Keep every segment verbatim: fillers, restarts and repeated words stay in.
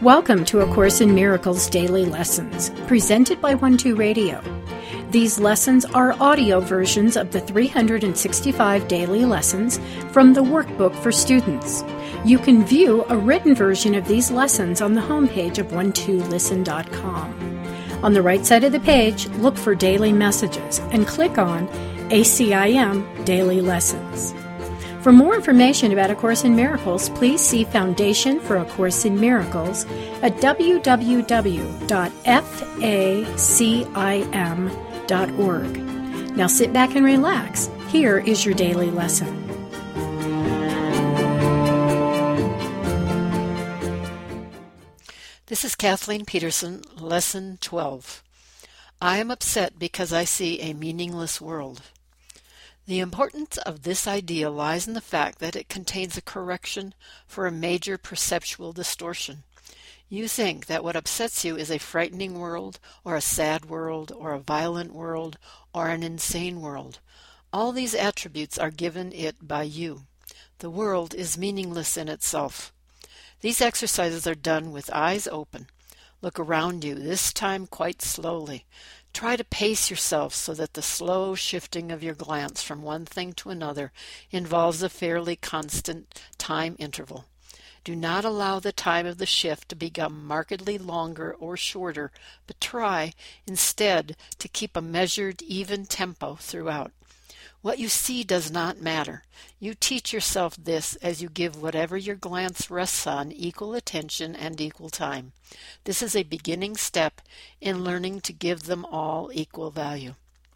Welcome to A Course in Miracles Daily Lessons, presented by One Two Radio. These lessons are audio versions of the three hundred sixty-five daily lessons from the workbook for students. You can view a written version of these lessons on the homepage of one two listen dot com. On the right side of the page, look for Daily Messages and click on A C I M Daily Lessons. For more information about A Course in Miracles, please see Foundation for A Course in Miracles at w w w dot facim dot org. Now sit back and relax. Here is your daily lesson. This is Kathleen Peterson, Lesson twelve. I am upset because I see a meaningless world. The importance of this idea lies in the fact that it contains a correction for a major perceptual distortion. You think that what upsets you is a frightening world, or a sad world, or a violent world, or an insane world. All these attributes are given it by you. The world is meaningless in itself. These exercises are done with eyes open. Look around you, this time quite slowly. Try to pace yourself so that the slow shifting of your glance from one thing to another involves a fairly constant time interval. Do not allow the time of the shift to become markedly longer or shorter, but try, instead, to keep a measured, even tempo throughout. What you see does not matter. You teach yourself this as you give whatever your glance rests on equal attention and equal time. This is a beginning step in learning to give them all equal value.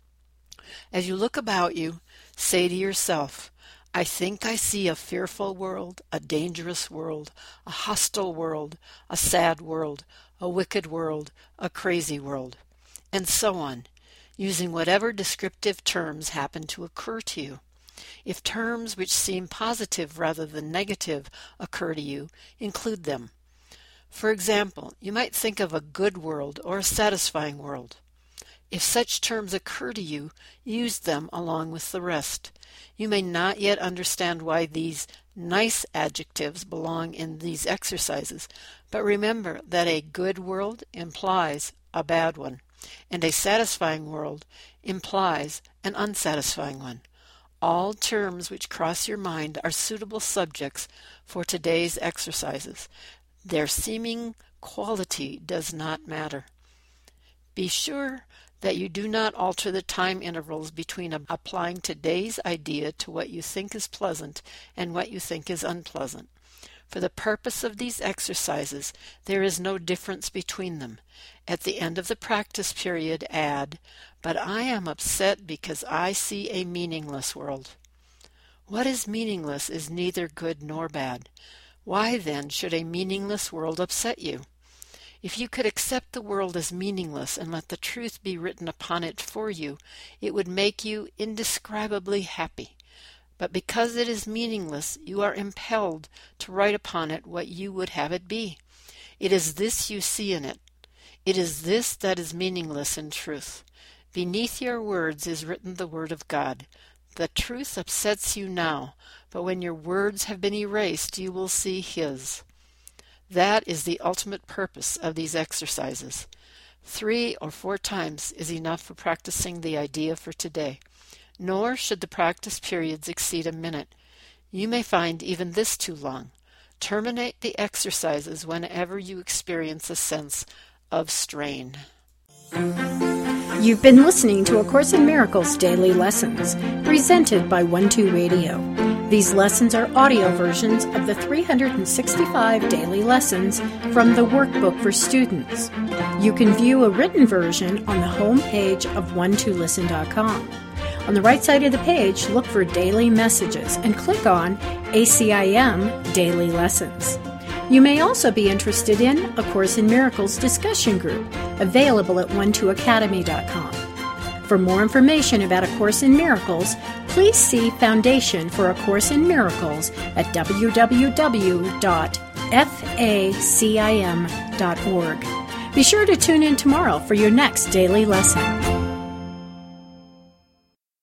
As you look about you, say to yourself, I think I see a fearful world, a dangerous world, a hostile world, a sad world, a wicked world, a crazy world, and so on, using whatever descriptive terms happen to occur to you. If terms which seem positive rather than negative occur to you, include them. For example, you might think of a good world or a satisfying world. If such terms occur to you, use them along with the rest. You may not yet understand why these nice adjectives belong in these exercises, but remember that a good world implies a bad one, and a satisfying world implies an unsatisfying one. All terms which cross your mind are suitable subjects for today's exercises. Their seeming quality does not matter. Be sure that you do not alter the time intervals between applying today's idea to what you think is pleasant and what you think is unpleasant. For the purpose of these exercises, there is no difference between them. At the end of the practice period, add, but I am upset because I see a meaningless world. What is meaningless is neither good nor bad. Why then should a meaningless world upset you? If you could accept the world as meaningless and let the truth be written upon it for you, it would make you indescribably happy. But because it is meaningless, you are impelled to write upon it what you would have it be. It is this you see in it. It is this that is meaningless in truth. Beneath your words is written the word of God. The truth upsets you now, but when your words have been erased, you will see His. That is the ultimate purpose of these exercises. Three or four times is enough for practicing the idea for today. Nor should the practice periods exceed a minute. You may find even this too long. Terminate the exercises whenever you experience a sense of strain. You've been listening to A Course in Miracles Daily Lessons, presented by One Two Radio. These lessons are audio versions of the three hundred sixty-five daily lessons from the workbook for students. You can view a written version on the home page of one two listen dot com. On the right side of the page, look for Daily Messages and click on A C I M Daily Lessons. You may also be interested in A Course in Miracles discussion group, available at one two academy dot com. For more information about A Course in Miracles, please see Foundation for A Course in Miracles at w w w dot facim dot org. Be sure to tune in tomorrow for your next daily lesson.